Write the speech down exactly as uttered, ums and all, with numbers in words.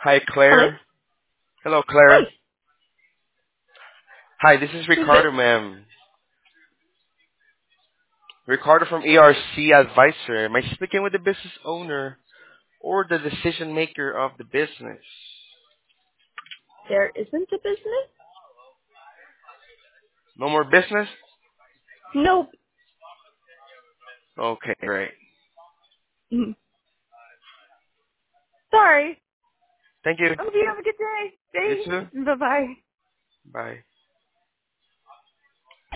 Hi, Hello? Claire. Hello, Hi. Claire. Hi, this is Who's this? Ricardo, ma'am. Ricardo from E R C Advisor. Am I speaking with the business owner or the decision maker of the business? There isn't a business? No more business? Nope. Okay, great. Mhm. Sorry. Thank you. I hope you have a good day. You too. Thanks. Bye-bye. Bye.